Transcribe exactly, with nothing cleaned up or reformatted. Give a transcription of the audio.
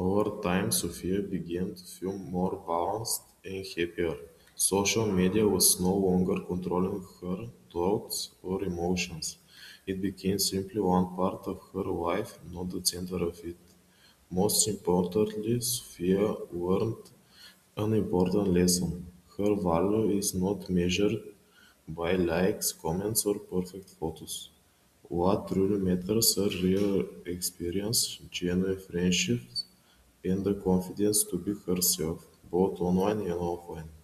Over time, Sophia began to feel more balanced and happier. Social media was no longer controlling her thoughts or emotions. It became simply one part of her life, not the center of it. Most importantly, Sophia learned an important lesson. Her value is not measured by likes, comments, or perfect photos. What truly matters are real experience, genuine friendships, and the confidence to be herself, both online and offline.